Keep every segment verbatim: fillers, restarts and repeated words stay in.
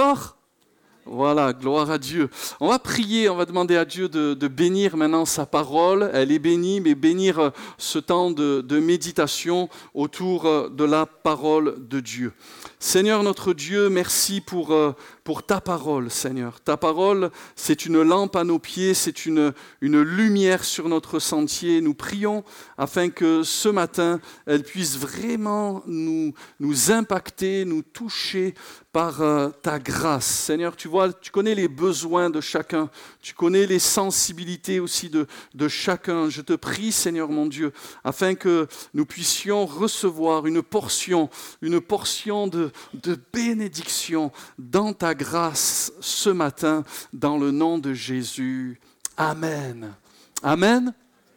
gloire. Voilà, gloire à Dieu. On va prier, on va demander à Dieu de, de bénir maintenant sa parole. Elle est bénie, mais bénir ce temps de, de méditation autour de la parole de Dieu. Seigneur notre Dieu, merci pour, pour ta parole, Seigneur. Ta parole, c'est une lampe à nos pieds, c'est une, une lumière sur notre sentier. Nous prions afin que ce matin, elle puisse vraiment nous, nous impacter, nous toucher par euh, ta grâce. Seigneur, tu vois, tu connais les besoins de chacun, tu connais les sensibilités aussi de, de chacun. Je te prie, Seigneur mon Dieu, afin que nous puissions recevoir une portion, une portion de, de bénédiction dans ta grâce ce matin, dans le nom de Jésus. Amen. Amen.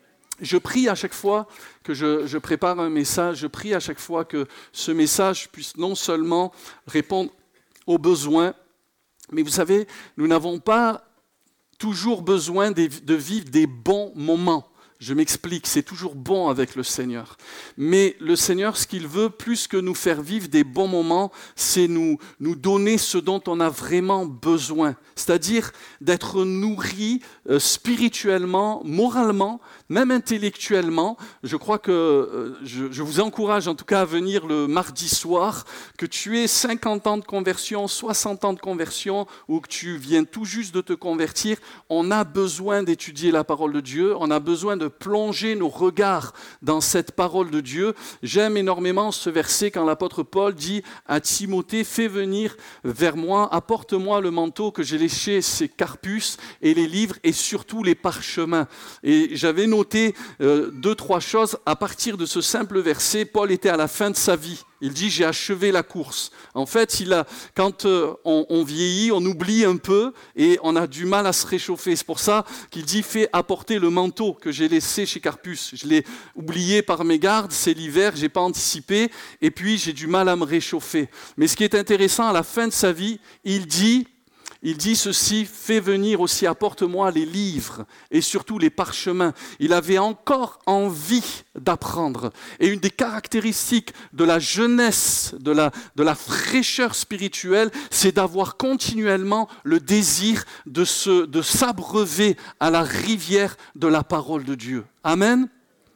Je prie à chaque fois que je, je prépare un message, je prie à chaque fois que ce message puisse non seulement répondre aux besoins, mais vous savez, nous n'avons pas toujours besoin de, de vivre des bons moments. Je m'explique, c'est toujours bon avec le Seigneur. Mais le Seigneur, ce qu'il veut, plus que nous faire vivre des bons moments, c'est nous, nous donner ce dont on a vraiment besoin. C'est-à-dire d'être nourri euh, spirituellement, moralement, même intellectuellement. Je crois que euh, je, je vous encourage en tout cas à venir le mardi soir, que tu aies cinquante ans de conversion, soixante ans de conversion, ou que tu viens tout juste de te convertir. On a besoin d'étudier la parole de Dieu, on a besoin de plonger nos regards dans cette parole de Dieu. J'aime énormément ce verset quand l'apôtre Paul dit à Timothée, fais venir vers moi, apporte-moi le manteau que j'ai léché chez Carpus et les livres et surtout les parchemins. Et j'avais noté euh, deux, trois choses. À partir de ce simple verset, Paul était à la fin de sa vie. Il dit, j'ai achevé la course. En fait, il a, quand euh, on, on vieillit, on oublie un peu et on a du mal à se réchauffer. C'est pour ça qu'il dit, fais apporter le manteau que j'ai laissé chez Carpus. Je l'ai oublié par mégarde, c'est l'hiver, je n'ai pas anticipé et puis j'ai du mal à me réchauffer. Mais ce qui est intéressant, à la fin de sa vie, il dit, Il dit ceci, fais venir aussi, apporte-moi les livres et surtout les parchemins. Il avait encore envie d'apprendre. Et une des caractéristiques de la jeunesse, de la, de la fraîcheur spirituelle, c'est d'avoir continuellement le désir de, se, de s'abreuver à la rivière de la parole de Dieu. Amen.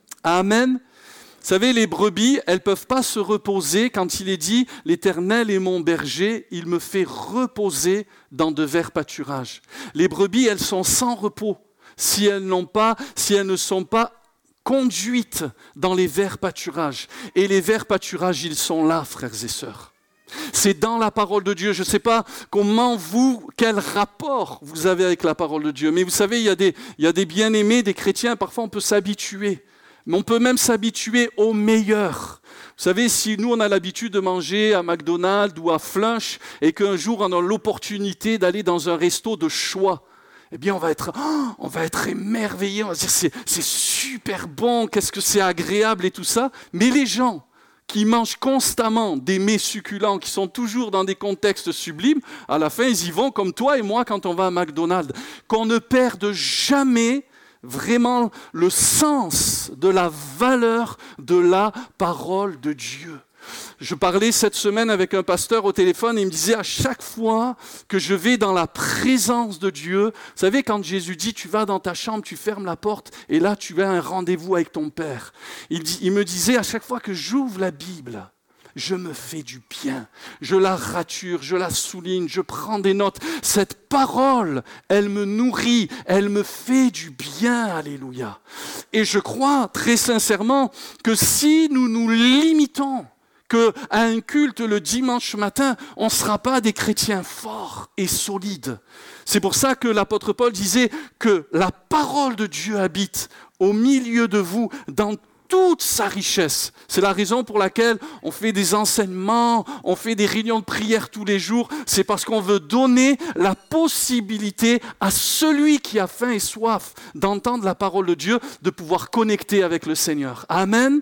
Amen. Vous savez, les brebis, elles ne peuvent pas se reposer quand il est dit « L'Éternel est mon berger, il me fait reposer dans de verts pâturages ». Les brebis, elles sont sans repos si elles, n'ont pas, si elles ne sont pas conduites dans les verts pâturages. Et les verts pâturages, ils sont là, frères et sœurs. C'est dans la parole de Dieu. Je ne sais pas comment vous, quel rapport vous avez avec la parole de Dieu. Mais vous savez, il y a des, il y a des bien-aimés, des chrétiens, parfois on peut s'habituer. Mais on peut même s'habituer au meilleur. Vous savez, si nous, on a l'habitude de manger à McDonald's ou à Flunch et qu'un jour, on a l'opportunité d'aller dans un resto de choix, eh bien, on va être, oh, on va être émerveillé. On va se dire, c'est, c'est super bon, qu'est-ce que c'est agréable et tout ça. Mais les gens qui mangent constamment des mets succulents, qui sont toujours dans des contextes sublimes, à la fin, ils y vont comme toi et moi quand on va à McDonald's. Qu'on ne perde jamais vraiment le sens de la valeur de la parole de Dieu. Je parlais cette semaine avec un pasteur au téléphone et il me disait à chaque fois que je vais dans la présence de Dieu, vous savez quand Jésus dit tu vas dans ta chambre, tu fermes la porte et là tu as un rendez-vous avec ton Père. Il, dit, il me disait à chaque fois que j'ouvre la Bible, je me fais du bien, je la rature, je la souligne, je prends des notes. Cette parole, elle me nourrit, elle me fait du bien, alléluia. Et je crois très sincèrement que si nous nous limitons qu'à un culte le dimanche matin, on ne sera pas des chrétiens forts et solides. C'est pour ça que l'apôtre Paul disait que la parole de Dieu habite au milieu de vous dans toute sa richesse. C'est la raison pour laquelle on fait des enseignements, on fait des réunions de prière tous les jours. C'est parce qu'on veut donner la possibilité à celui qui a faim et soif d'entendre la parole de Dieu, de pouvoir connecter avec le Seigneur. Amen.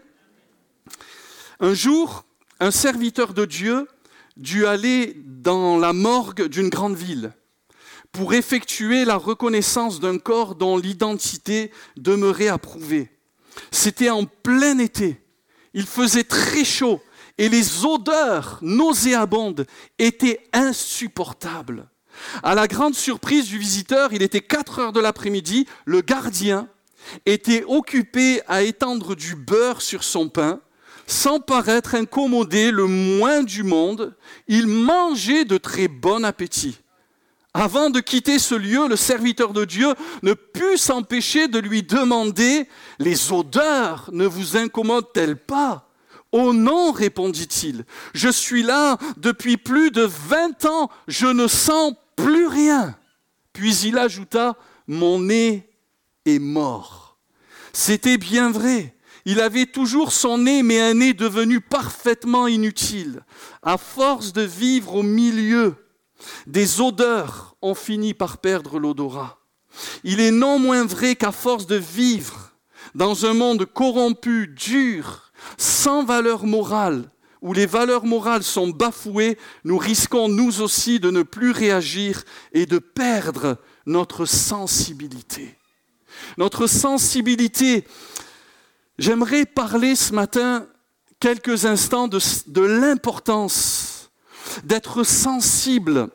Un jour, un serviteur de Dieu dut aller dans la morgue d'une grande ville pour effectuer la reconnaissance d'un corps dont l'identité demeurait à prouver. C'était en plein été, il faisait très chaud, et les odeurs nauséabondes étaient insupportables. À la grande surprise du visiteur, il était quatre heures de l'après-midi, le gardien était occupé à étendre du beurre sur son pain, sans paraître incommodé le moins du monde. Il mangeait de très bon appétit. Avant de quitter ce lieu, le serviteur de Dieu ne put s'empêcher de lui demander « Les odeurs ne vous incommodent-elles pas ?» « Oh non, répondit-il, je suis là depuis plus de vingt ans, je ne sens plus rien. » Puis il ajouta « Mon nez est mort. » C'était bien vrai. Il avait toujours son nez, mais un nez devenu parfaitement inutile. À force de vivre au milieu des odeurs, on finit par perdre l'odorat. Il est non moins vrai qu'à force de vivre dans un monde corrompu, dur, sans valeur morale, où les valeurs morales sont bafouées, nous risquons nous aussi de ne plus réagir et de perdre notre sensibilité. Notre sensibilité, j'aimerais parler ce matin quelques instants de, de l'importance d'être sensible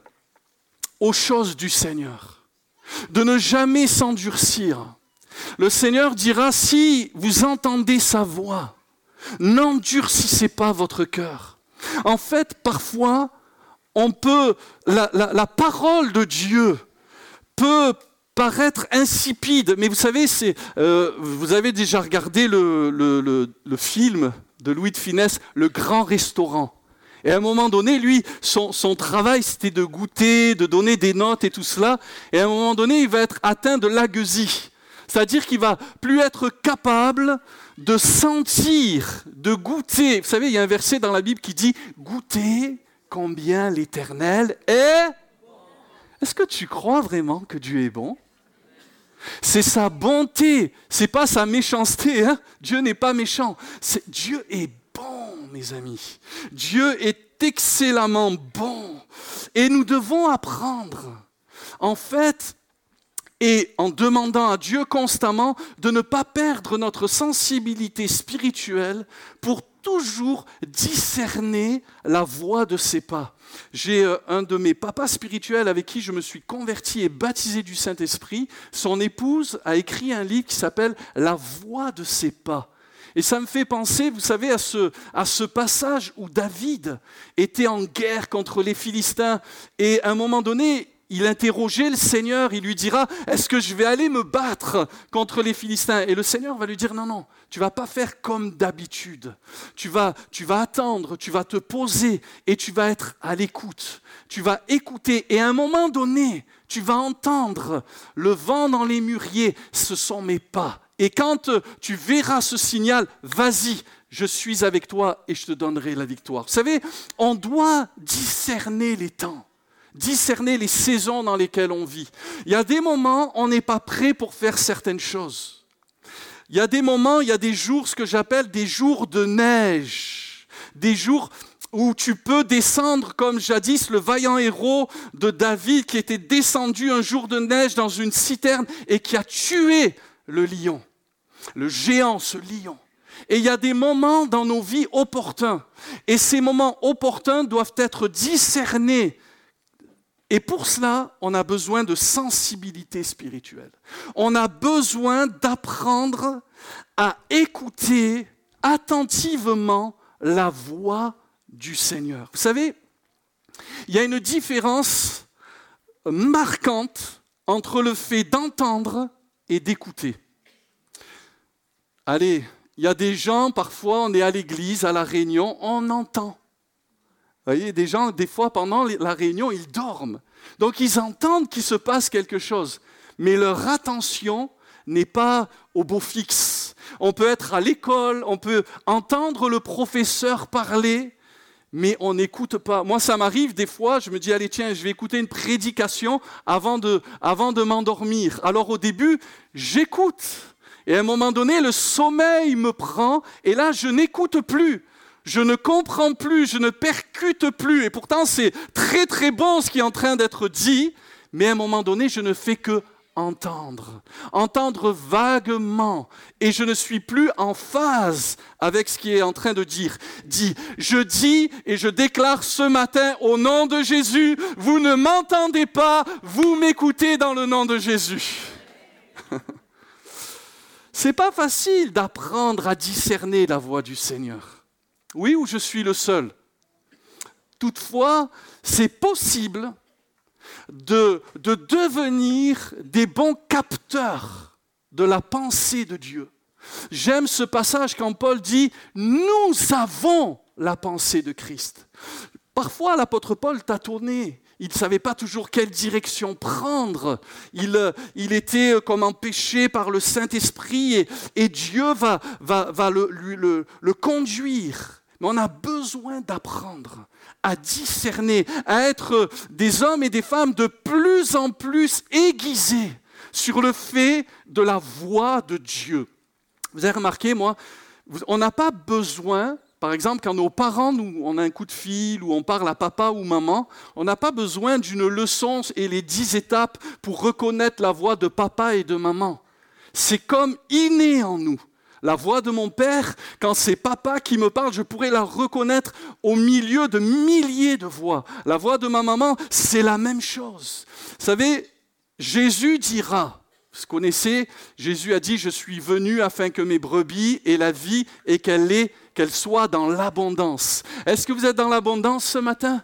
aux choses du Seigneur, de ne jamais s'endurcir. Le Seigneur dira, si vous entendez sa voix, n'endurcissez pas votre cœur. En fait, parfois, on peut, la, la, la parole de Dieu peut paraître insipide, mais vous savez, c'est, euh, vous avez déjà regardé le, le, le, le film de Louis de Funès, Le Grand Restaurant. Et à un moment donné, lui, son, son travail, c'était de goûter, de donner des notes et tout cela. Et à un moment donné, il va être atteint de l'agueusie. C'est-à-dire qu'il va plus être capable de sentir, de goûter. Vous savez, il y a un verset dans la Bible qui dit « Goûtez combien l'Éternel est... » Est-ce que tu crois vraiment que Dieu est bon? C'est sa bonté, c'est pas sa méchanceté. Hein? Dieu n'est pas méchant. C'est, Dieu est bon, mes amis. Dieu est excellemment bon. Et nous devons apprendre, en fait, et en demandant à Dieu constamment de ne pas perdre notre sensibilité spirituelle pour toujours discerner la voie de ses pas. J'ai euh, un de mes papas spirituels avec qui je me suis converti et baptisé du Saint-Esprit. Son épouse a écrit un livre qui s'appelle « La voie de ses pas ». Et ça me fait penser, vous savez, à ce, à ce passage où David était en guerre contre les Philistins. Et à un moment donné, il interrogeait le Seigneur, il lui dira « Est-ce que je vais aller me battre contre les Philistins ?» Et le Seigneur va lui dire « Non, non, tu ne vas pas faire comme d'habitude. Tu vas, tu vas attendre, tu vas te poser et tu vas être à l'écoute. Tu vas écouter et à un moment donné, tu vas entendre le vent dans les mûriers, ce sont mes pas. Et quand tu verras ce signal, vas-y, je suis avec toi et je te donnerai la victoire. » Vous savez, on doit discerner les temps. Discerner les saisons dans lesquelles on vit. Il y a des moments, on n'est pas prêt pour faire certaines choses. Il y a des moments, il y a des jours, ce que j'appelle des jours de neige. Des jours où tu peux descendre comme jadis le vaillant héros de David qui était descendu un jour de neige dans une citerne et qui a tué le lion, le géant, ce lion. Et il y a des moments dans nos vies opportuns. Et ces moments opportuns doivent être discernés. Et pour cela, on a besoin de sensibilité spirituelle. On a besoin d'apprendre à écouter attentivement la voix du Seigneur. Vous savez, il y a une différence marquante entre le fait d'entendre et d'écouter. Allez, il y a des gens, parfois, on est à l'église, à la réunion, on entend. Vous voyez, des gens, des fois, pendant la réunion, ils dorment. Donc, ils entendent qu'il se passe quelque chose. Mais leur attention n'est pas au beau fixe. On peut être à l'école, on peut entendre le professeur parler, mais on n'écoute pas. Moi, ça m'arrive des fois, je me dis, allez, tiens, je vais écouter une prédication avant de, avant de m'endormir. Alors, au début, j'écoute. Et à un moment donné, le sommeil me prend, et là, je n'écoute plus. Je ne comprends plus, je ne percute plus. Et pourtant, c'est très très bon ce qui est en train d'être dit, mais à un moment donné, je ne fais que entendre, entendre vaguement, et je ne suis plus en phase avec ce qui est en train de dire. Dis, je dis et je déclare ce matin au nom de Jésus, vous ne m'entendez pas, vous m'écoutez dans le nom de Jésus. C'est pas facile d'apprendre à discerner la voix du Seigneur. Oui, ou je suis le seul. Toutefois, c'est possible de, de devenir des bons capteurs de la pensée de Dieu. J'aime ce passage quand Paul dit « Nous avons la pensée de Christ ». Parfois, l'apôtre Paul tâtonnait. Il ne savait pas toujours quelle direction prendre. Il, il était comme empêché par le Saint-Esprit et, et Dieu va, va, va le, lui, le, le conduire. Mais on a besoin d'apprendre à discerner, à être des hommes et des femmes de plus en plus aiguisés sur le fait de la voix de Dieu. Vous avez remarqué, moi, on n'a pas besoin, par exemple, quand nos parents, nous, on a un coup de fil ou on parle à papa ou maman, on n'a pas besoin d'une leçon et les dix étapes pour reconnaître la voix de papa et de maman. C'est comme inné en nous. La voix de mon père, quand c'est papa qui me parle, je pourrais la reconnaître au milieu de milliers de voix. La voix de ma maman, c'est la même chose. Vous savez, Jésus dira, vous connaissez, Jésus a dit, je suis venu afin que mes brebis aient la vie et qu'elle ait, qu'elle soit dans l'abondance. Est-ce que vous êtes dans l'abondance ce matin?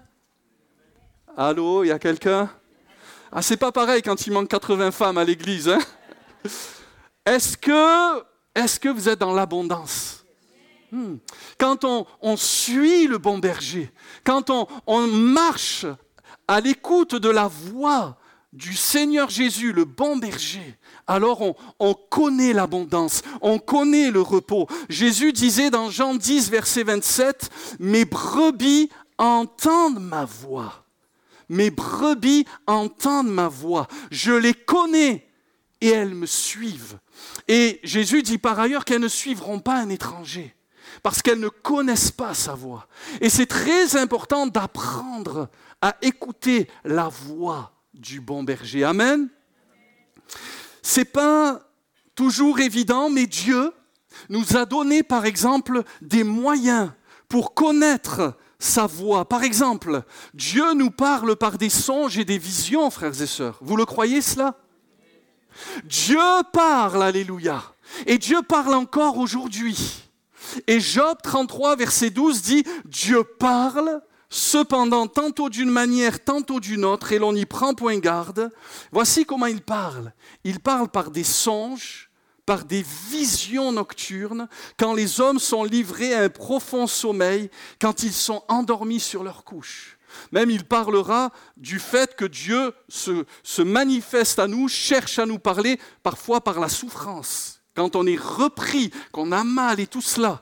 Allô, il y a quelqu'un? Ah, c'est pas pareil quand il manque quatre-vingts femmes à l'église, hein? Est-ce que... Est-ce que vous êtes dans l'abondance? hmm. Quand on, on suit le bon berger, quand on, on marche à l'écoute de la voix du Seigneur Jésus, le bon berger, alors on, on connaît l'abondance, on connaît le repos. Jésus disait dans Jean dix, verset vingt-sept, « Mes brebis entendent ma voix. Mes brebis entendent ma voix. Je les connais et elles me suivent. » Et Jésus dit par ailleurs qu'elles ne suivront pas un étranger, parce qu'elles ne connaissent pas sa voix. Et c'est très important d'apprendre à écouter la voix du bon berger. Amen. C'est pas toujours évident, mais Dieu nous a donné par exemple des moyens pour connaître sa voix. Par exemple, Dieu nous parle par des songes et des visions, frères et sœurs. Vous le croyez cela? Dieu parle, alléluia. Et Dieu parle encore aujourd'hui. Et Job trente-trois, verset douze dit « Dieu parle, cependant tantôt d'une manière, tantôt d'une autre, et l'on n'y prend point garde. » Voici comment il parle. Il parle par des songes, par des visions nocturnes, quand les hommes sont livrés à un profond sommeil, quand ils sont endormis sur leur couche. Même il parlera du fait que Dieu se, se manifeste à nous, cherche à nous parler, parfois par la souffrance, quand on est repris, qu'on a mal et tout cela.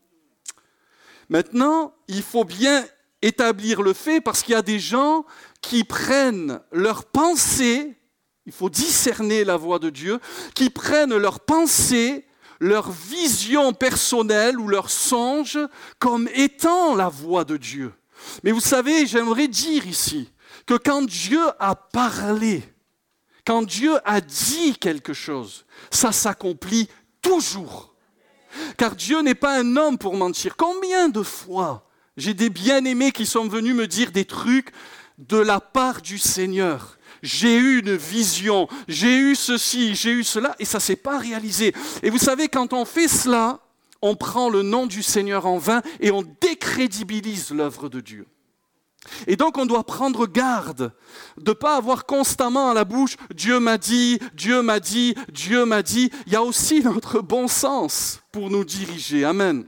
Maintenant, il faut bien établir le fait, parce qu'il y a des gens qui prennent leurs pensées, il faut discerner la voix de Dieu, qui prennent leurs pensées, leur vision personnelle ou leurs songes comme étant la voix de Dieu. Mais vous savez, j'aimerais dire ici que quand Dieu a parlé, quand Dieu a dit quelque chose, ça s'accomplit toujours. Car Dieu n'est pas un homme pour mentir. Combien de fois j'ai des bien-aimés qui sont venus me dire des trucs de la part du Seigneur. J'ai eu une vision, j'ai eu ceci, j'ai eu cela, et ça ne s'est pas réalisé. Et vous savez, quand on fait cela, on prend le nom du Seigneur en vain et on décrédibilise l'œuvre de Dieu. Et donc on doit prendre garde de ne pas avoir constamment à la bouche « Dieu m'a dit, Dieu m'a dit, Dieu m'a dit ». Il y a aussi notre bon sens pour nous diriger. Amen.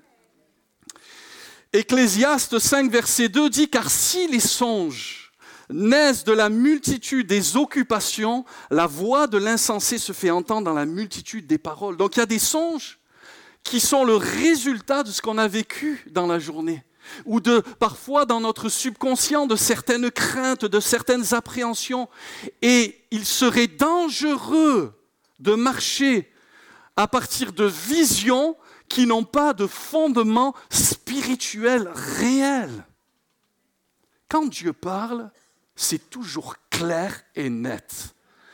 Ecclésiaste cinq, verset deux dit « Car si les songes naissent de la multitude des occupations, la voix de l'insensé se fait entendre dans la multitude des paroles. » Donc il y a des songes qui sont le résultat de ce qu'on a vécu dans la journée, ou de parfois dans notre subconscient de certaines craintes, de certaines appréhensions. Et il serait dangereux de marcher à partir de visions qui n'ont pas de fondement spirituel réel. Quand Dieu parle, c'est toujours clair et net.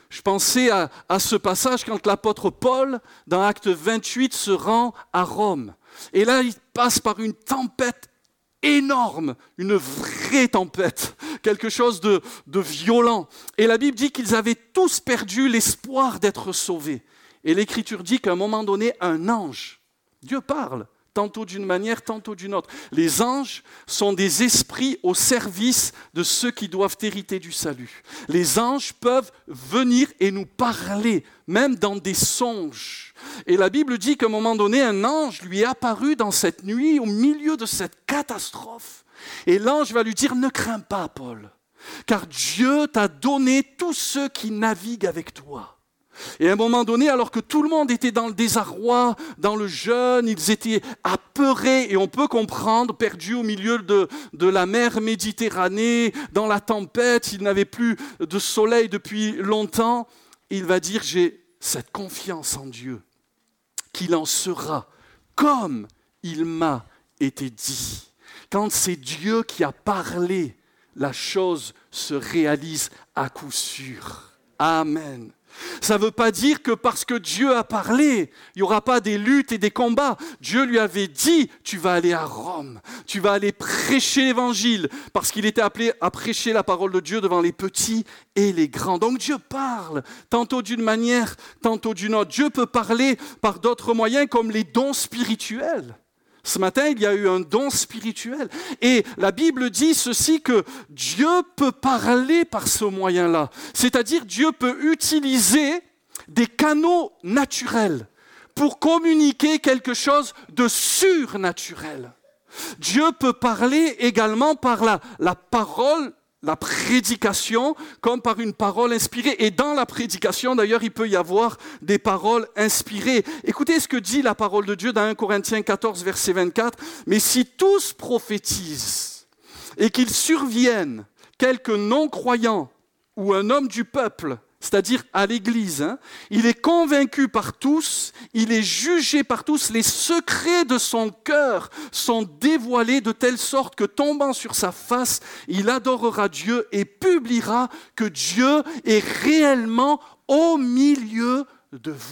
Je pensais à, à ce passage quand l'apôtre Paul, dans Acte vingt-huit, se rend à Rome. Et là, il passe par une tempête énorme, une vraie tempête, quelque chose de, de violent. Et la Bible dit qu'ils avaient tous perdu l'espoir d'être sauvés. Et l'Écriture dit qu'à un moment donné, un ange, Dieu parle, tantôt d'une manière, tantôt d'une autre. Les anges sont des esprits au service de ceux qui doivent hériter du salut. Les anges peuvent venir et nous parler, même dans des songes. Et la Bible dit qu'à un moment donné, un ange lui est apparu dans cette nuit, au milieu de cette catastrophe. Et l'ange va lui dire « Ne crains pas, Paul, car Dieu t'a donné tous ceux qui naviguent avec toi. » Et à un moment donné, alors que tout le monde était dans le désarroi, dans le jeûne, ils étaient apeurés, et on peut comprendre, perdus au milieu de, de la mer Méditerranée, dans la tempête, ils n'avaient plus de soleil depuis longtemps, il va dire « J'ai cette confiance en Dieu, qu'il en sera comme il m'a été dit. » Quand c'est Dieu qui a parlé, la chose se réalise à coup sûr. Amen. Ça ne veut pas dire que parce que Dieu a parlé, il n'y aura pas des luttes et des combats. Dieu lui avait dit, tu vas aller à Rome, tu vas aller prêcher l'évangile, parce qu'il était appelé à prêcher la parole de Dieu devant les petits et les grands. Donc Dieu parle, tantôt d'une manière, tantôt d'une autre. Dieu peut parler par d'autres moyens comme les dons spirituels. Ce matin, il y a eu un don spirituel. Et la Bible dit ceci, que Dieu peut parler par ce moyen-là. C'est-à-dire, Dieu peut utiliser des canaux naturels pour communiquer quelque chose de surnaturel. Dieu peut parler également par la, la parole, la prédication, comme par une parole inspirée. Et dans la prédication, d'ailleurs, il peut y avoir des paroles inspirées. Écoutez ce que dit la parole de Dieu dans un Corinthiens quatorze, verset vingt-quatre. « Mais si tous prophétisent et qu'il survienne quelque non-croyant ou un homme du peuple, c'est-à-dire à l'Église, hein, il est convaincu par tous, il est jugé par tous, les secrets de son cœur sont dévoilés de telle sorte que tombant sur sa face, il adorera Dieu et publiera que Dieu est réellement au milieu de vous. »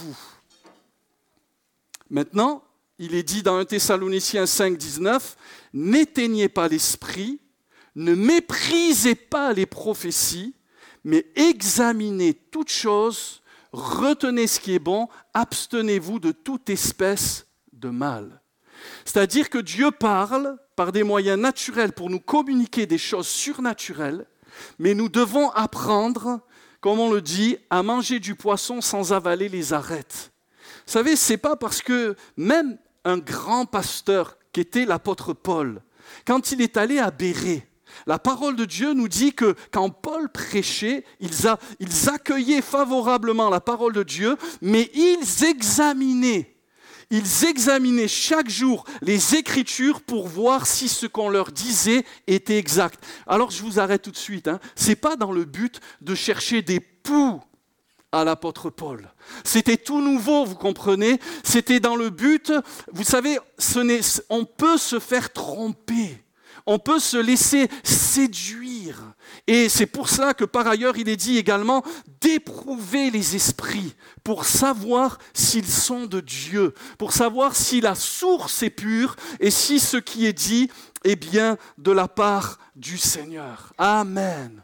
Maintenant, il est dit dans un Thessaloniciens cinq, dix-neuf, « N'éteignez pas l'esprit, ne méprisez pas les prophéties, mais examinez toutes choses, retenez ce qui est bon, abstenez-vous de toute espèce de mal. » C'est-à-dire que Dieu parle par des moyens naturels pour nous communiquer des choses surnaturelles, mais nous devons apprendre, comme on le dit, à manger du poisson sans avaler les arêtes. Vous savez, ce n'est pas parce que même un grand pasteur qui était l'apôtre Paul, quand il est allé à Bérée, la parole de Dieu nous dit que quand Paul prêchait, ils, a, ils accueillaient favorablement la parole de Dieu, mais ils examinaient, ils examinaient chaque jour les Écritures pour voir si ce qu'on leur disait était exact. Alors je vous arrête tout de suite, hein. Ce n'est pas dans le but de chercher des poux à l'apôtre Paul. C'était tout nouveau, vous comprenez? C'était dans le but, vous savez, ce n'est, on peut se faire tromper. On peut se laisser séduire. Et c'est pour cela que par ailleurs, il est dit également d'éprouver les esprits pour savoir s'ils sont de Dieu, pour savoir si la source est pure et si ce qui est dit est bien de la part du Seigneur. Amen.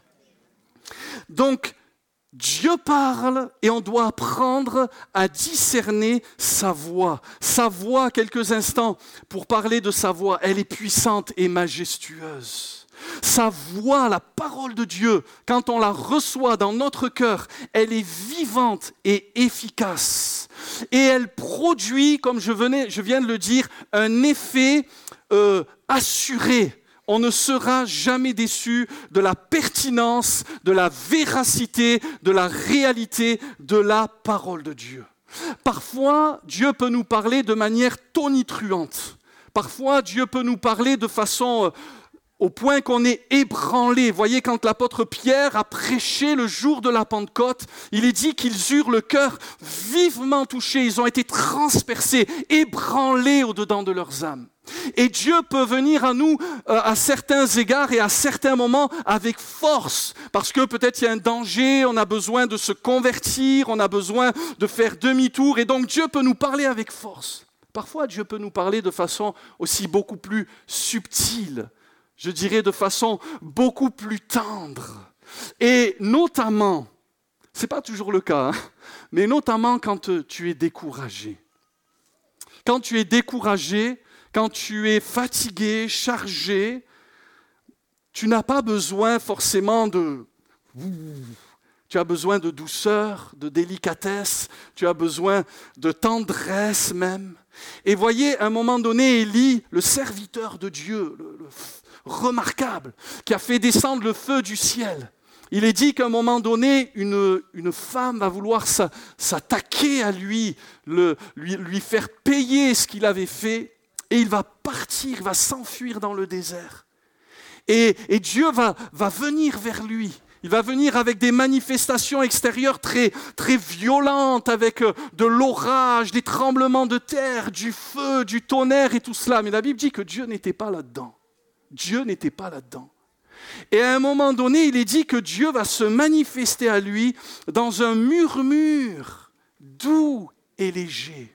Donc, Dieu parle et on doit apprendre à discerner sa voix. Sa voix, quelques instants, pour parler de sa voix, elle est puissante et majestueuse. Sa voix, la parole de Dieu, quand on la reçoit dans notre cœur, elle est vivante et efficace. Et elle produit, comme je, venais, je viens de le dire, un effet euh, assuré. On ne sera jamais déçu de la pertinence, de la véracité, de la réalité de la parole de Dieu. Parfois, Dieu peut nous parler de manière tonitruante. Parfois, Dieu peut nous parler de façon au point qu'on est ébranlé. Voyez, quand l'apôtre Pierre a prêché le jour de la Pentecôte, il est dit qu'ils eurent le cœur vivement touché, ils ont été transpercés, ébranlés au-dedans de leurs âmes. Et Dieu peut venir à nous euh, à certains égards et à certains moments avec force, parce que peut-être il y a un danger, on a besoin de se convertir, on a besoin de faire demi-tour, et donc Dieu peut nous parler avec force. Parfois, Dieu peut nous parler de façon aussi beaucoup plus subtile, je dirais de façon beaucoup plus tendre. Et notamment, ce n'est pas toujours le cas, hein, mais notamment quand tu es découragé. Quand tu es découragé, quand tu es fatigué, chargé, tu n'as pas besoin forcément de... Tu as besoin de douceur, de délicatesse, tu as besoin de tendresse même. Et voyez, à un moment donné, Élie, le serviteur de Dieu, le, le remarquable, qui a fait descendre le feu du ciel, il est dit qu'à un moment donné, une, une femme va vouloir sa, s'attaquer à lui, le, lui, lui faire payer ce qu'il avait fait, et il va partir, il va s'enfuir dans le désert. Et, et Dieu va, va venir vers lui. Il va venir avec des manifestations extérieures très, très violentes, avec de l'orage, des tremblements de terre, du feu, du tonnerre et tout cela. Mais la Bible dit que Dieu n'était pas là-dedans. Dieu n'était pas là-dedans. Et à un moment donné, il est dit que Dieu va se manifester à lui dans un murmure doux et léger.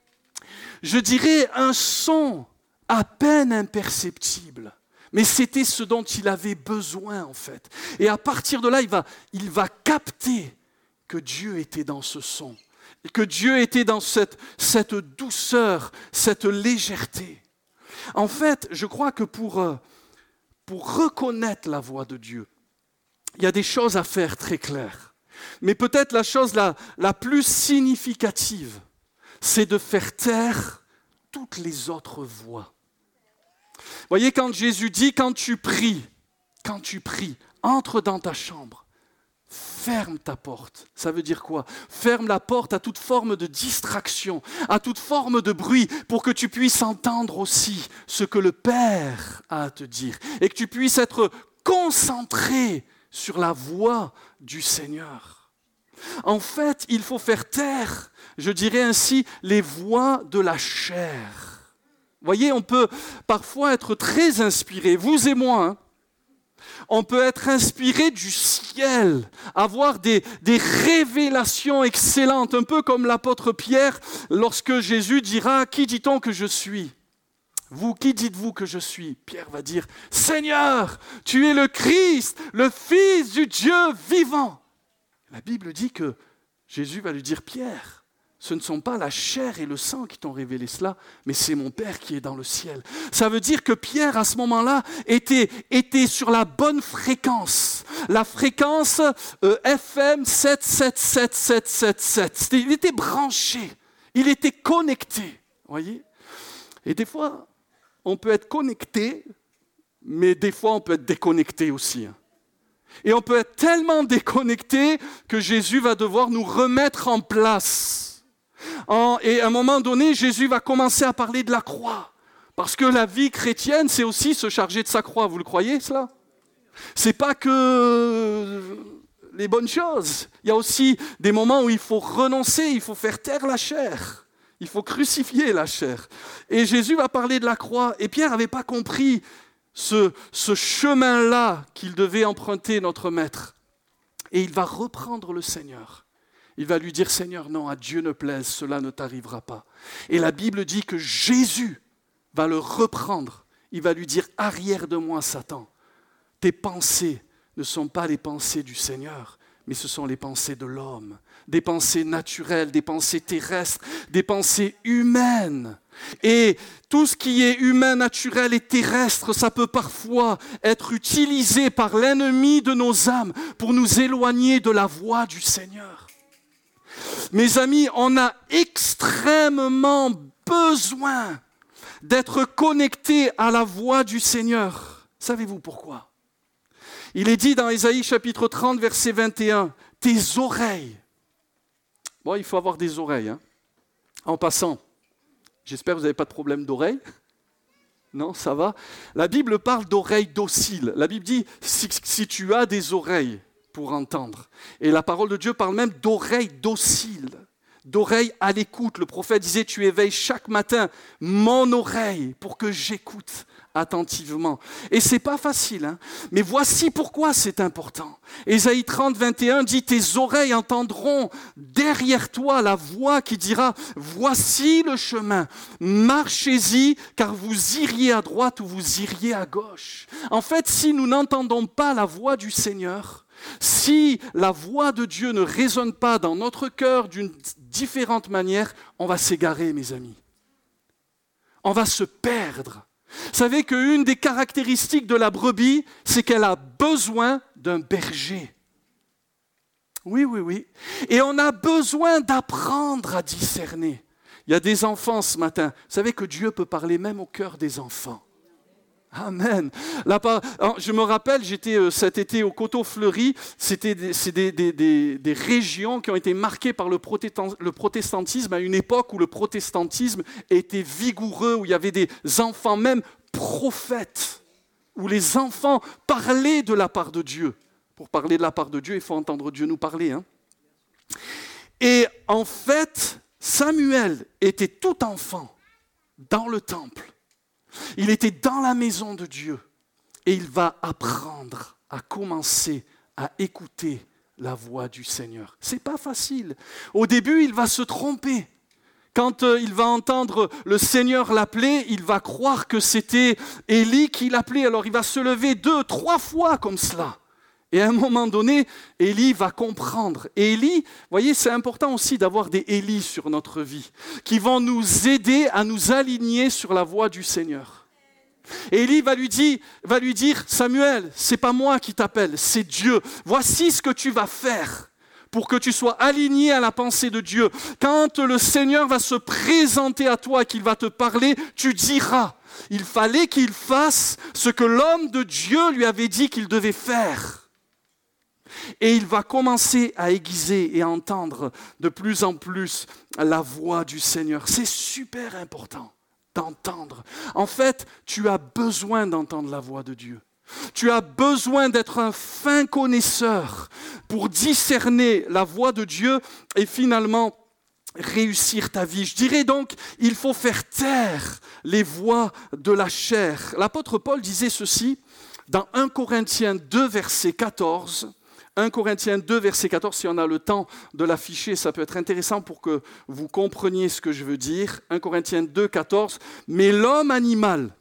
Je dirais un son à peine imperceptible. Mais c'était ce dont il avait besoin en fait. Et à partir de là, il va, il va capter que Dieu était dans ce son. Et que Dieu était dans cette, cette douceur, cette légèreté. En fait, je crois que pour, pour reconnaître la voix de Dieu, il y a des choses à faire très claires. Mais peut-être la chose la, la plus significative, c'est de faire taire toutes les autres voix. Vous voyez, quand Jésus dit, quand tu pries, quand tu pries, entre dans ta chambre, ferme ta porte. Ça veut dire quoi? Ferme la porte à toute forme de distraction, à toute forme de bruit, pour que tu puisses entendre aussi ce que le Père a à te dire, et que tu puisses être concentré sur la voix du Seigneur. En fait, il faut faire taire, je dirais ainsi, les voix de la chair. Vous voyez, on peut parfois être très inspiré, vous et moi, hein. On peut être inspiré du ciel, avoir des, des révélations excellentes, un peu comme l'apôtre Pierre, lorsque Jésus dira « Qui dit-on que je suis ?» Vous, qui dites-vous que je suis? Pierre va dire « Seigneur, tu es le Christ, le Fils du Dieu vivant. » La Bible dit que Jésus va lui dire « Pierre, ce ne sont pas la chair et le sang qui t'ont révélé cela, mais c'est mon Père qui est dans le ciel. » Ça veut dire que Pierre, à ce moment-là, était, était sur la bonne fréquence. La fréquence euh, F M sept sept sept sept sept sept. Il était branché, il était connecté. Voyez? Et des fois, on peut être connecté, mais des fois, on peut être déconnecté aussi. Et on peut être tellement déconnecté que Jésus va devoir nous remettre en place. Et à un moment donné, Jésus va commencer à parler de la croix. Parce que la vie chrétienne, c'est aussi se charger de sa croix. Vous le croyez, cela? C'est pas que les bonnes choses. Il y a aussi des moments où il faut renoncer, il faut faire taire la chair. Il faut crucifier la chair. Et Jésus va parler de la croix. Et Pierre n'avait pas compris ce, ce chemin-là qu'il devait emprunter notre Maître. Et il va reprendre le Seigneur. Il va lui dire, Seigneur, non, à Dieu ne plaise, cela ne t'arrivera pas. Et la Bible dit que Jésus va le reprendre. Il va lui dire, arrière de moi, Satan. Tes pensées ne sont pas les pensées du Seigneur, mais ce sont les pensées de l'homme. Des pensées naturelles, des pensées terrestres, des pensées humaines. Et tout ce qui est humain, naturel et terrestre, ça peut parfois être utilisé par l'ennemi de nos âmes pour nous éloigner de la voix du Seigneur. Mes amis, on a extrêmement besoin d'être connectés à la voix du Seigneur. Savez-vous pourquoi? Il est dit dans Ésaïe chapitre trente, verset vingt et un, « Tes oreilles ». Bon, il faut avoir des oreilles. Hein. En passant, j'espère que vous n'avez pas de problème d'oreille. Non, ça va. La Bible parle d'oreilles dociles. La Bible dit si, si tu as des oreilles pour entendre. Et la parole de Dieu parle même d'oreilles dociles, d'oreilles à l'écoute. Le prophète disait, tu éveilles chaque matin mon oreille pour que j'écoute attentivement. Et c'est pas facile, hein? Mais voici pourquoi c'est important. Ésaïe trente, vingt et un dit, tes oreilles entendront derrière toi la voix qui dira, voici le chemin, marchez-y, car vous iriez à droite ou vous iriez à gauche. En fait, si nous n'entendons pas la voix du Seigneur, si la voix de Dieu ne résonne pas dans notre cœur d'une différente manière, on va s'égarer, mes amis. On va se perdre. Vous savez qu'une des caractéristiques de la brebis, c'est qu'elle a besoin d'un berger. Oui, oui, oui. Et on a besoin d'apprendre à discerner. Il y a des enfants ce matin. Vous savez que Dieu peut parler même au cœur des enfants. Amen. Là, je me rappelle, j'étais cet été au Coteau-Fleury, c'était des, c'est des, des, des, des régions qui ont été marquées par le protestantisme à une époque où le protestantisme était vigoureux, où il y avait des enfants même prophètes, où les enfants parlaient de la part de Dieu. Pour parler de la part de Dieu, il faut entendre Dieu nous parler. Hein. Et en fait, Samuel était tout enfant dans le temple. Il était dans la maison de Dieu et il va apprendre à commencer à écouter la voix du Seigneur. C'est pas facile. Au début, il va se tromper. Quand euh, il va entendre le Seigneur l'appeler, il va croire que c'était Élie qui l'appelait. Alors il va se lever deux, trois fois comme cela. Et à un moment donné, Élie va comprendre. Et Élie, vous voyez, c'est important aussi d'avoir des Élis sur notre vie, qui vont nous aider à nous aligner sur la voie du Seigneur. Et Élie va lui dire, va lui dire, Samuel, c'est pas moi qui t'appelle, c'est Dieu. Voici ce que tu vas faire pour que tu sois aligné à la pensée de Dieu. Quand le Seigneur va se présenter à toi et qu'il va te parler, tu diras, il fallait qu'il fasse ce que l'homme de Dieu lui avait dit qu'il devait faire. Et il va commencer à aiguiser et à entendre de plus en plus la voix du Seigneur. C'est super important d'entendre. En fait, tu as besoin d'entendre la voix de Dieu. Tu as besoin d'être un fin connaisseur pour discerner la voix de Dieu et finalement réussir ta vie. Je dirais donc, il faut faire taire les voix de la chair. L'apôtre Paul disait ceci dans un Corinthiens deux, verset quatorze. un Corinthiens deux, verset quatorze, si on a le temps de l'afficher, ça peut être intéressant pour que vous compreniez ce que je veux dire. un Corinthiens deux, quatorze. Mais l'homme animal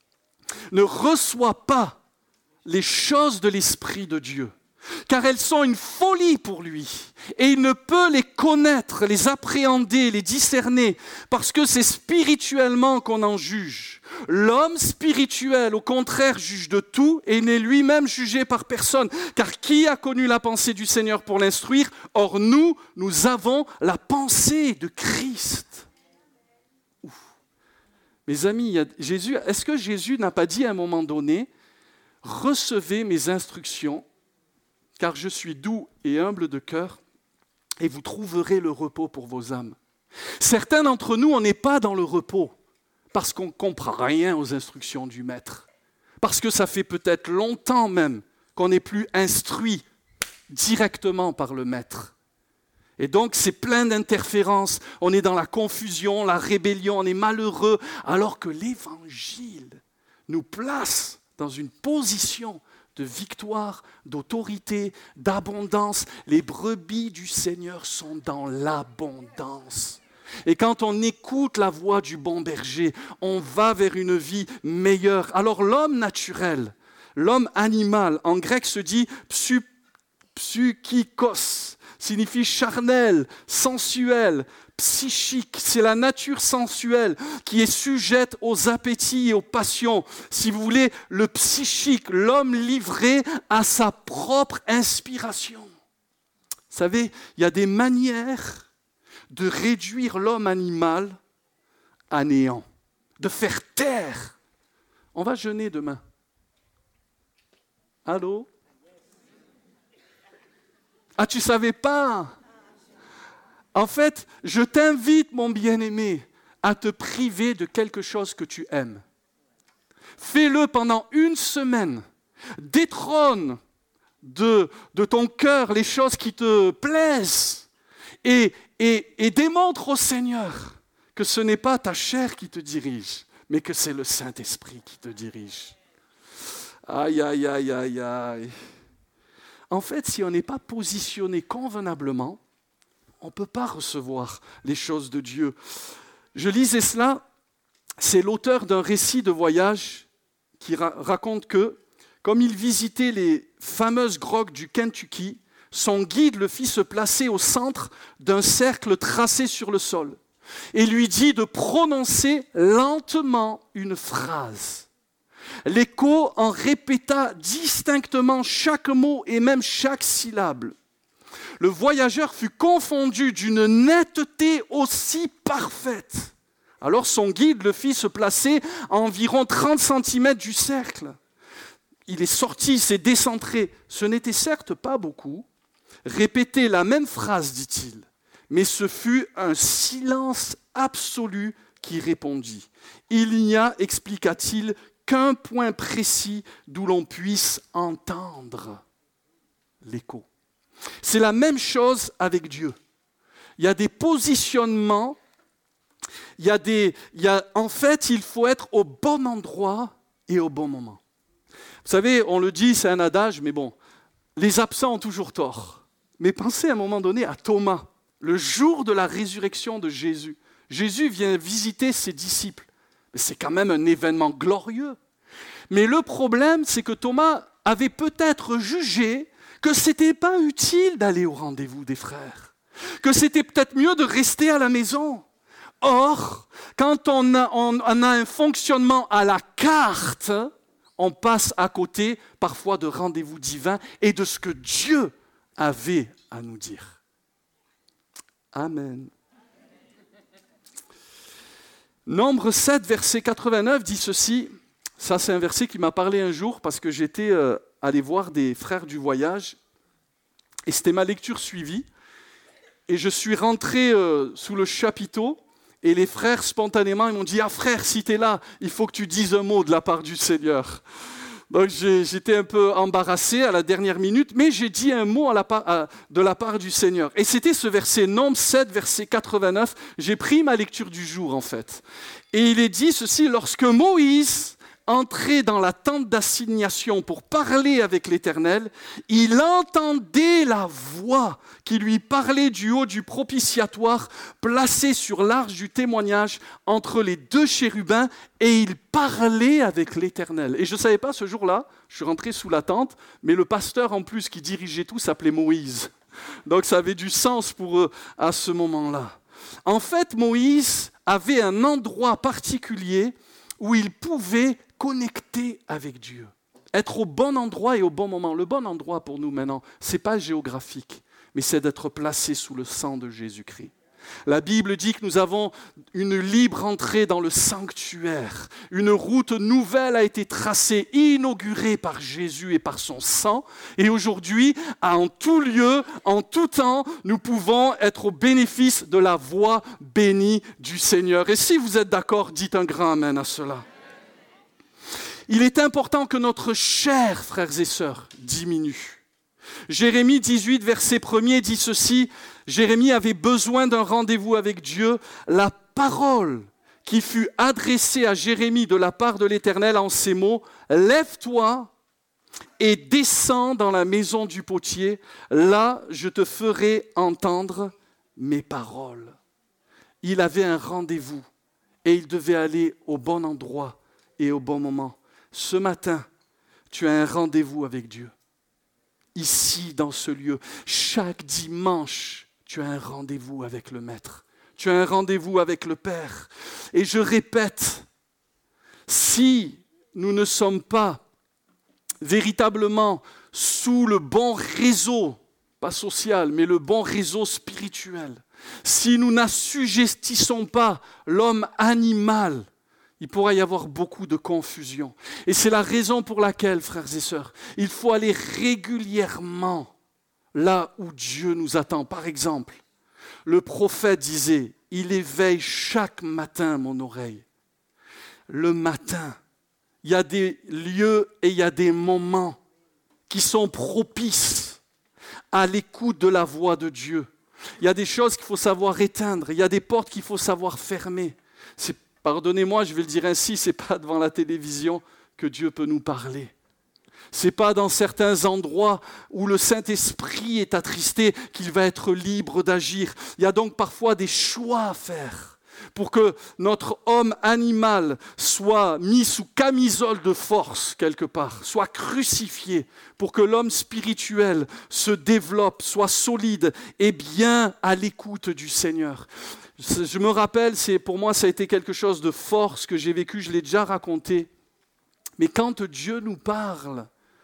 ne reçoit pas les choses de l'Esprit de Dieu, car elles sont une folie pour lui, et il ne peut les connaître, les appréhender, les discerner, parce que c'est spirituellement qu'on en juge. L'homme spirituel, au contraire, juge de tout et n'est lui-même jugé par personne, car qui a connu la pensée du Seigneur pour l'instruire? Or nous, nous avons la pensée de Christ. Ouf. Mes amis, il y a Jésus, est-ce que Jésus n'a pas dit à un moment donné, recevez mes instructions, car je suis doux et humble de cœur, et vous trouverez le repos pour vos âmes. Certains d'entre nous, on n'est pas dans le repos, parce qu'on ne comprend rien aux instructions du Maître, parce que ça fait peut-être longtemps même qu'on n'est plus instruit directement par le Maître. Et donc, c'est plein d'interférences, on est dans la confusion, la rébellion, on est malheureux, alors que l'Évangile nous place dans une position de victoire, d'autorité, d'abondance. Les brebis du Seigneur sont dans l'abondance. Et quand on écoute la voix du bon berger, on va vers une vie meilleure. Alors l'homme naturel, l'homme animal, en grec se dit psy, psychikos, signifie charnel, sensuel, psychique. C'est la nature sensuelle qui est sujette aux appétits et aux passions. Si vous voulez, le psychique, l'homme livré à sa propre inspiration. Vous savez, il y a des manières de réduire l'homme animal à néant, de faire taire. On va jeûner demain. Allô? Ah, tu ne savais pas? En fait, je t'invite, mon bien-aimé, à te priver de quelque chose que tu aimes. Fais-le pendant une semaine. Détrône de, de ton cœur les choses qui te plaisent et, et, et démontre au Seigneur que ce n'est pas ta chair qui te dirige, mais que c'est le Saint-Esprit qui te dirige. Aïe, aïe, aïe, aïe, aïe. En fait, si on n'est pas positionné convenablement, on ne peut pas recevoir les choses de Dieu. Je lisais cela, c'est l'auteur d'un récit de voyage qui ra- raconte que, comme il visitait les fameuses grottes du Kentucky, son guide le fit se placer au centre d'un cercle tracé sur le sol et lui dit de prononcer lentement une phrase. L'écho en répéta distinctement chaque mot et même chaque syllabe. Le voyageur fut confondu d'une netteté aussi parfaite. Alors son guide le fit se placer à environ trente centimètres du cercle. Il est sorti, il s'est décentré. Ce n'était certes pas beaucoup. Répéter la même phrase, dit-il, mais ce fut un silence absolu qui répondit. Il n'y a, expliqua-t-il, qu'un point précis d'où l'on puisse entendre l'écho. C'est la même chose avec Dieu. Il y a des positionnements, il y a des, il y a, en fait, il faut être au bon endroit et au bon moment. Vous savez, on le dit, c'est un adage, mais bon, les absents ont toujours tort. Mais pensez à un moment donné à Thomas, le jour de la résurrection de Jésus. Jésus vient visiter ses disciples. Mais c'est quand même un événement glorieux. Mais le problème, c'est que Thomas avait peut-être jugé que ce n'était pas utile d'aller au rendez-vous des frères, que c'était peut-être mieux de rester à la maison. Or, quand on a, on, on a un fonctionnement à la carte, on passe à côté parfois de rendez-vous divins et de ce que Dieu avait à nous dire. Amen. Nombre sept, verset quatre-vingt-neuf dit ceci. Ça, c'est un verset qui m'a parlé un jour parce que j'étais euh, allé voir des frères du voyage et c'était ma lecture suivie. Et je suis rentré euh, sous le chapiteau et les frères, spontanément, ils m'ont dit « Ah frère, si tu es là, il faut que tu dises un mot de la part du Seigneur. » Donc j'ai, j'étais un peu embarrassé à la dernière minute, mais j'ai dit un mot à la part, à, de la part du Seigneur. Et c'était ce verset, Nombre sept, verset quatre-vingt-neuf. J'ai pris ma lecture du jour, en fait. Et il est dit ceci, lorsque Moïse entrait dans la tente d'assignation pour parler avec l'Éternel, il entendait la voix qui lui parlait du haut du propitiatoire, placé sur l'arche du témoignage entre les deux chérubins, et il parlait avec l'Éternel. Et je ne savais pas ce jour-là, je suis rentré sous la tente, mais le pasteur en plus qui dirigeait tout s'appelait Moïse. Donc ça avait du sens pour eux à ce moment-là. En fait, Moïse avait un endroit particulier où il pouvait connecter avec Dieu, être au bon endroit et au bon moment. Le bon endroit pour nous maintenant, ce n'est pas géographique, mais c'est d'être placé sous le sang de Jésus-Christ. La Bible dit que nous avons une libre entrée dans le sanctuaire. Une route nouvelle a été tracée, inaugurée par Jésus et par son sang. Et aujourd'hui, en tout lieu, en tout temps, nous pouvons être au bénéfice de la voix bénie du Seigneur. Et si vous êtes d'accord, dites un grand amen à cela. Il est important que notre chair, frères et sœurs, diminue. Jérémie dix-huit, verset premier, dit ceci. Jérémie avait besoin d'un rendez-vous avec Dieu. La parole qui fut adressée à Jérémie de la part de l'Éternel en ces mots, « Lève-toi et descends dans la maison du potier. Là, je te ferai entendre mes paroles. » Il avait un rendez-vous et il devait aller au bon endroit et au bon moment. Ce matin, tu as un rendez-vous avec Dieu. Ici, dans ce lieu, chaque dimanche, tu as un rendez-vous avec le Maître. Tu as un rendez-vous avec le Père. Et je répète, si nous ne sommes pas véritablement sous le bon réseau, pas social, mais le bon réseau spirituel, si nous n'assujettissons pas l'homme animal, il pourra y avoir beaucoup de confusion. Et c'est la raison pour laquelle, frères et sœurs, il faut aller régulièrement là où Dieu nous attend. Par exemple, le prophète disait, « Il éveille chaque matin mon oreille. » Le matin, il y a des lieux et il y a des moments qui sont propices à l'écoute de la voix de Dieu. Il y a des choses qu'il faut savoir éteindre, il y a des portes qu'il faut savoir fermer. C'est, pardonnez-moi, je vais le dire ainsi, ce n'est pas devant la télévision que Dieu peut nous parler. Ce n'est pas dans certains endroits où le Saint-Esprit est attristé qu'il va être libre d'agir. Il y a donc parfois des choix à faire pour que notre homme animal soit mis sous camisole de force quelque part, soit crucifié, pour que l'homme spirituel se développe, soit solide et bien à l'écoute du Seigneur. Je me rappelle, c'est, pour moi ça a été quelque chose de fort, ce que j'ai vécu, je l'ai déjà raconté. Mais quand Dieu nous parle,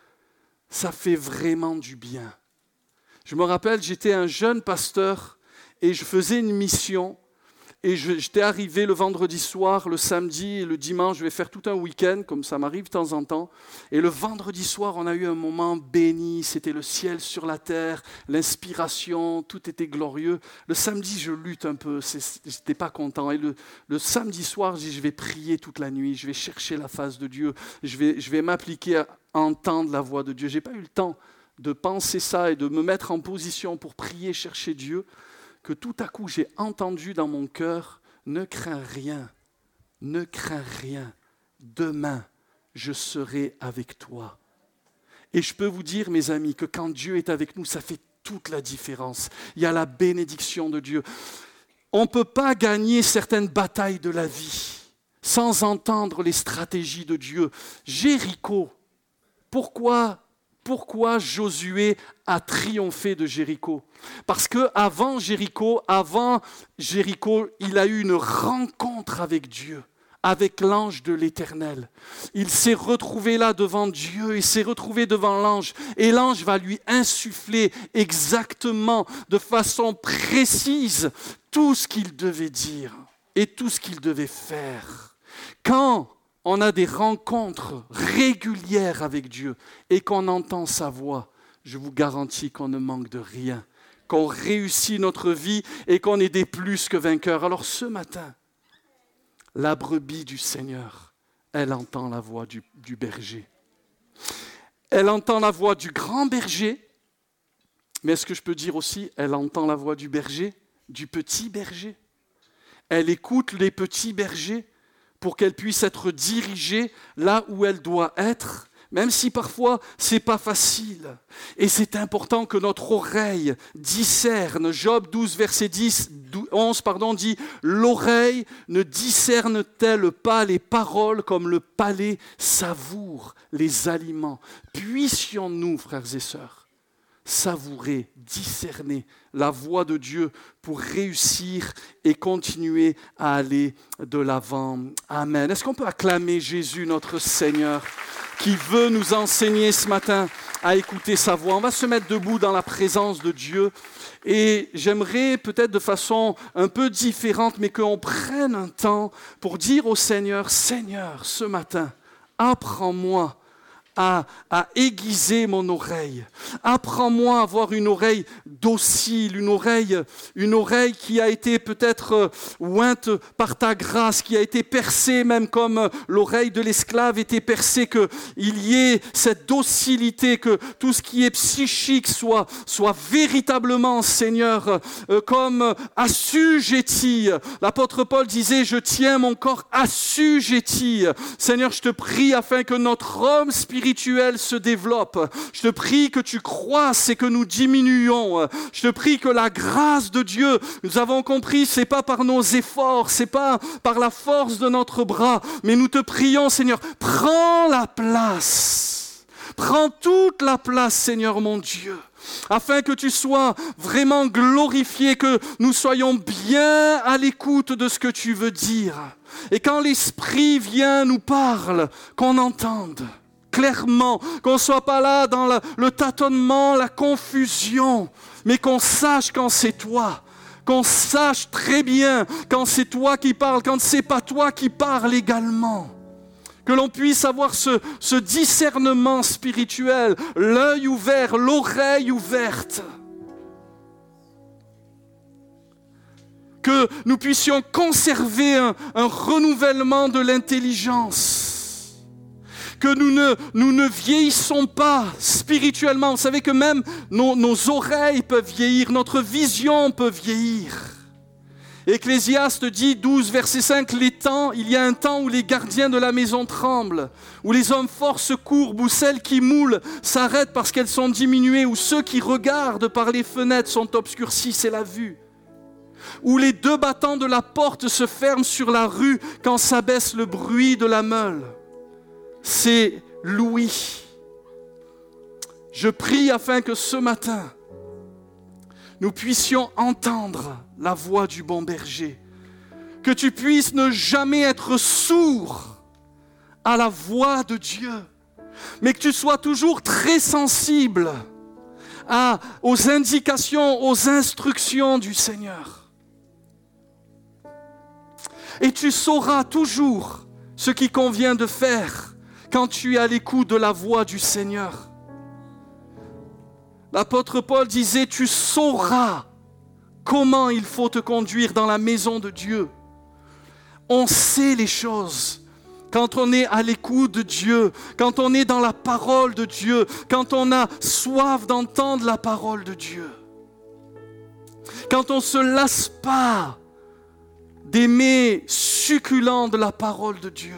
ça fait vraiment du bien. Je me rappelle, j'étais un jeune pasteur et je faisais une mission. Et je, j'étais arrivé le vendredi soir, le samedi et le dimanche, je vais faire tout un week-end, comme ça m'arrive de temps en temps. Et le vendredi soir, on a eu un moment béni, c'était le ciel sur la terre, l'inspiration, tout était glorieux. Le samedi, je lutte un peu, je n'étais pas content. Et le, le samedi soir, je dis, je vais prier toute la nuit, je vais chercher la face de Dieu, je vais, je vais m'appliquer à entendre la voix de Dieu. Je n'ai pas eu le temps de penser ça et de me mettre en position pour prier, chercher Dieu, que tout à coup j'ai entendu dans mon cœur, ne crains rien, ne crains rien, demain je serai avec toi. Et je peux vous dire, mes amis, que quand Dieu est avec nous, ça fait toute la différence. Il y a la bénédiction de Dieu. On ne peut pas gagner certaines batailles de la vie sans entendre les stratégies de Dieu. Jéricho, pourquoi Pourquoi Josué a triomphé de Jéricho? Parce qu'avant Jéricho, avant Jéricho, il a eu une rencontre avec Dieu, avec l'ange de l'Éternel. Il s'est retrouvé là devant Dieu, il s'est retrouvé devant l'ange, et l'ange va lui insuffler exactement, de façon précise, tout ce qu'il devait dire et tout ce qu'il devait faire. Quand on a des rencontres régulières avec Dieu et qu'on entend sa voix, je vous garantis qu'on ne manque de rien, qu'on réussit notre vie et qu'on est des plus que vainqueurs. Alors ce matin, la brebis du Seigneur, elle entend la voix du, du berger. Elle entend la voix du grand berger, mais est-ce que je peux dire aussi, elle entend la voix du berger, du petit berger? Elle écoute les petits bergers pour qu'elle puisse être dirigée là où elle doit être, même si parfois ce n'est pas facile. Et c'est important que notre oreille discerne. Job douze, verset dix, onze pardon, dit « L'oreille ne discerne-t-elle pas les paroles comme le palais savoure les aliments ?» Puissions-nous, frères et sœurs, savourer, discerner la voix de Dieu pour réussir et continuer à aller de l'avant. Amen. Est-ce qu'on peut acclamer Jésus, notre Seigneur, qui veut nous enseigner ce matin à écouter sa voix? On va se mettre debout dans la présence de Dieu et j'aimerais peut-être de façon un peu différente, mais qu'on prenne un temps pour dire au Seigneur, « Seigneur, ce matin, apprends-moi À, à aiguiser mon oreille. Apprends-moi à avoir une oreille docile, une oreille, une oreille qui a été peut-être ointe par ta grâce, qui a été percée, même comme l'oreille de l'esclave était percée, qu'il y ait cette docilité, que tout ce qui est psychique soit, soit véritablement, Seigneur, euh, comme assujetti. L'apôtre Paul disait, je tiens mon corps assujetti. Seigneur, je te prie afin que notre homme spirituel spirituel se développe. Je te prie que tu croisses et que nous diminuions. Je te prie que la grâce de Dieu, nous avons compris, c'est pas par nos efforts, c'est pas par la force de notre bras, mais nous te prions, Seigneur, prends la place. Prends toute la place, Seigneur mon Dieu, afin que tu sois vraiment glorifié, que nous soyons bien à l'écoute de ce que tu veux dire. Et quand l'Esprit vient, nous parle, qu'on entende clairement, qu'on ne soit pas là dans le, le tâtonnement, la confusion, mais qu'on sache quand c'est toi, qu'on sache très bien quand c'est toi qui parles, quand c'est pas toi qui parles également. Que l'on puisse avoir ce, ce discernement spirituel, l'œil ouvert, l'oreille ouverte. Que nous puissions conserver un, un renouvellement de l'intelligence. que nous ne, nous ne vieillissons pas spirituellement. Vous savez que même nos, nos oreilles peuvent vieillir, notre vision peut vieillir. Ecclésiaste dit, douze, verset cinq, les temps, il y a un temps où les gardiens de la maison tremblent, où les hommes forts se courbent, où celles qui moulent s'arrêtent parce qu'elles sont diminuées, où ceux qui regardent par les fenêtres sont obscurcis, c'est la vue. Où les deux battants de la porte se ferment sur la rue quand s'abaisse le bruit de la meule. C'est l'ouïe. Je prie afin que ce matin, nous puissions entendre la voix du bon berger. Que tu puisses ne jamais être sourd à la voix de Dieu, mais que tu sois toujours très sensible à, aux indications, aux instructions du Seigneur. Et tu sauras toujours ce qui convient de faire quand tu es à l'écoute de la voix du Seigneur. L'apôtre Paul disait, tu sauras comment il faut te conduire dans la maison de Dieu. On sait les choses quand on est à l'écoute de Dieu, quand on est dans la parole de Dieu, quand on a soif d'entendre la parole de Dieu. Quand on ne se lasse pas d'aimer succulent de la parole de Dieu.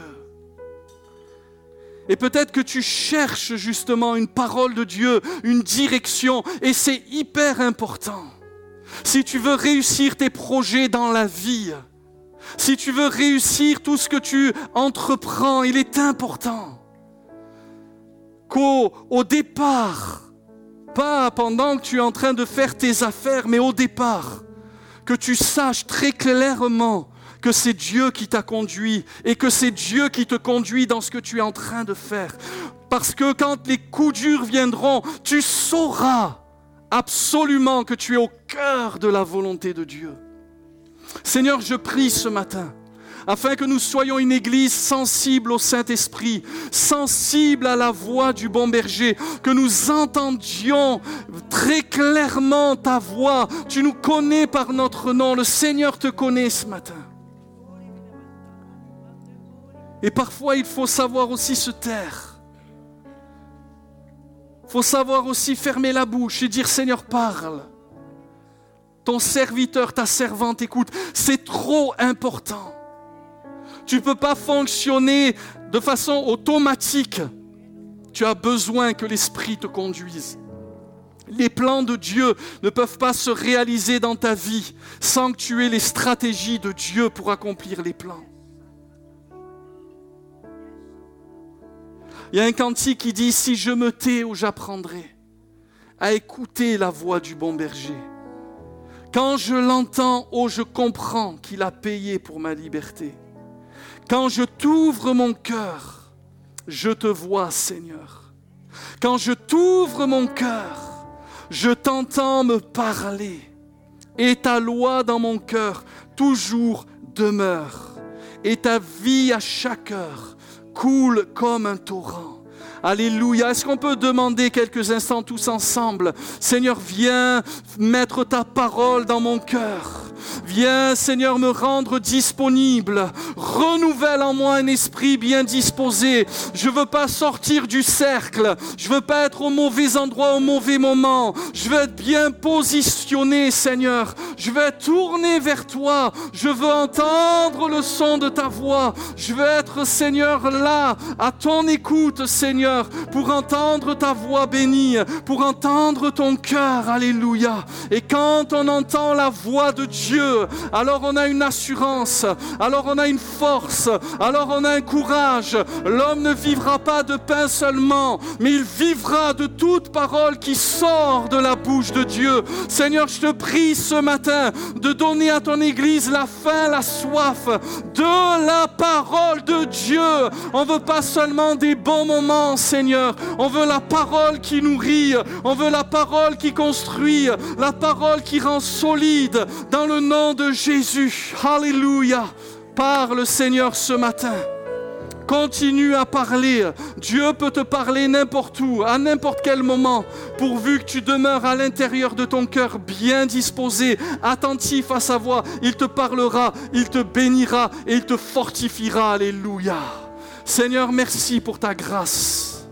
Et peut-être que tu cherches justement une parole de Dieu, une direction, et c'est hyper important. Si tu veux réussir tes projets dans la vie, si tu veux réussir tout ce que tu entreprends, il est important qu'au au départ, pas pendant que tu es en train de faire tes affaires, mais au départ, que tu saches très clairement que c'est Dieu qui t'a conduit et que c'est Dieu qui te conduit dans ce que tu es en train de faire. Parce que quand les coups durs viendront, tu sauras absolument que tu es au cœur de la volonté de Dieu. Seigneur, je prie ce matin, afin que nous soyons une église sensible au Saint-Esprit, sensible à la voix du bon berger, que nous entendions très clairement ta voix. Tu nous connais par notre nom, le Seigneur te connaît ce matin. Et parfois, il faut savoir aussi se taire. Il faut savoir aussi fermer la bouche et dire, Seigneur, parle. Ton serviteur, ta servante écoute. C'est trop important. Tu ne peux pas fonctionner de façon automatique. Tu as besoin que l'Esprit te conduise. Les plans de Dieu ne peuvent pas se réaliser dans ta vie sans que tu aies les stratégies de Dieu pour accomplir les plans. Il y a un cantique qui dit « Si je me tais, oh, j'apprendrai à écouter la voix du bon berger. Quand je l'entends, oh, je comprends qu'il a payé pour ma liberté. Quand je t'ouvre mon cœur, je te vois, Seigneur. Quand je t'ouvre mon cœur, je t'entends me parler. Et ta loi dans mon cœur toujours demeure. Et ta vie à chaque heure coule comme un torrent. » Alléluia. Est-ce qu'on peut demander quelques instants tous ensemble? Seigneur, viens mettre ta parole dans mon cœur. Viens, Seigneur, me rendre disponible. Renouvelle en moi un esprit bien disposé. Je ne veux pas sortir du cercle. Je ne veux pas être au mauvais endroit, au mauvais moment. Je veux être bien positionné, Seigneur. Je veux être tourné vers toi. Je veux entendre le son de ta voix. Je veux être, Seigneur, là, à ton écoute, Seigneur, pour entendre ta voix bénie, pour entendre ton cœur. Alléluia. Et quand on entend la voix de Dieu, alors on a une assurance, alors on a une force, alors on a un courage. L'homme ne vivra pas de pain seulement, mais il vivra de toute parole qui sort de la bouche de Dieu. Seigneur, je te prie ce matin de donner à ton Église la faim, la soif de la parole de Dieu. On ne veut pas seulement des bons moments, Seigneur. On veut la parole qui nourrit, on veut la parole qui construit, la parole qui rend solide. Dans le nom de Jésus, alléluia. Parle, Seigneur, ce matin. Continue à parler. Dieu peut te parler n'importe où, à n'importe quel moment, pourvu que tu demeures à l'intérieur de ton cœur bien disposé, attentif à sa voix. Il te parlera, il te bénira et il te fortifiera. Alléluia. Seigneur, merci pour ta grâce.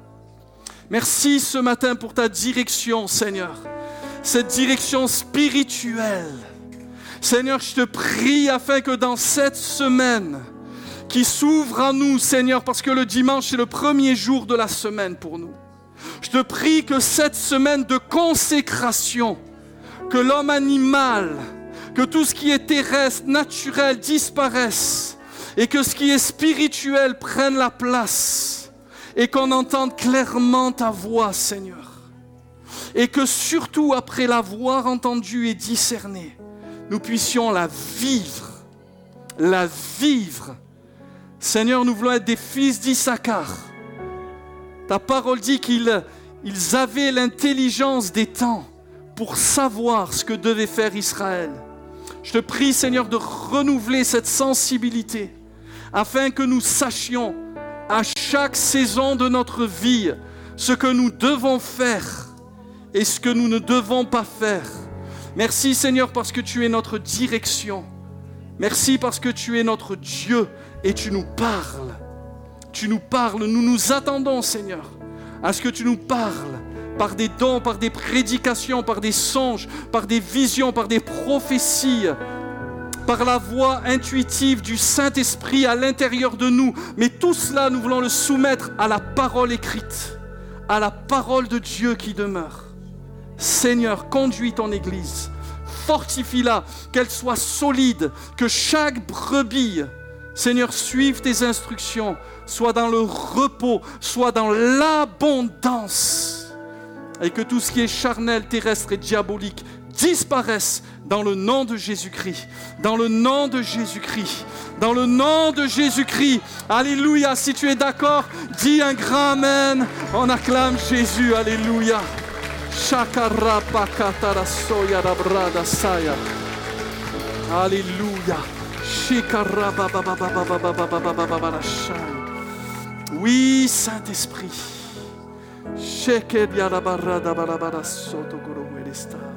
Merci ce matin pour ta direction, Seigneur. Cette direction spirituelle. Seigneur, je te prie afin que dans cette semaine qui s'ouvre à nous, Seigneur, parce que le dimanche c'est le premier jour de la semaine pour nous. Je te prie que cette semaine de consécration, que l'homme animal, que tout ce qui est terrestre, naturel disparaisse et que ce qui est spirituel prenne la place et qu'on entende clairement ta voix, Seigneur. Et que surtout après l'avoir entendue et discernée, nous puissions la vivre, la vivre. Seigneur, nous voulons être des fils d'Issachar. Ta parole dit qu'ils ils avaient l'intelligence des temps pour savoir ce que devait faire Israël. Je te prie, Seigneur, de renouveler cette sensibilité afin que nous sachions à chaque saison de notre vie ce que nous devons faire et ce que nous ne devons pas faire. Merci, Seigneur, parce que tu es notre direction. Merci parce que tu es notre Dieu et tu nous parles. Tu nous parles, nous nous attendons, Seigneur, à ce que tu nous parles par des dons, par des prédications, par des songes, par des visions, par des prophéties, par la voix intuitive du Saint-Esprit à l'intérieur de nous. Mais tout cela, nous voulons le soumettre à la parole écrite, à la parole de Dieu qui demeure. Seigneur, conduis ton Église, fortifie-la, qu'elle soit solide, que chaque brebis, Seigneur, suive tes instructions, soit dans le repos, soit dans l'abondance, et que tout ce qui est charnel, terrestre et diabolique disparaisse dans le nom de Jésus-Christ, dans le nom de Jésus-Christ, dans le nom de Jésus-Christ. Alléluia, si tu es d'accord, dis un grand Amen, on acclame Jésus, Alléluia. Alléluia. Oui, Saint-Esprit.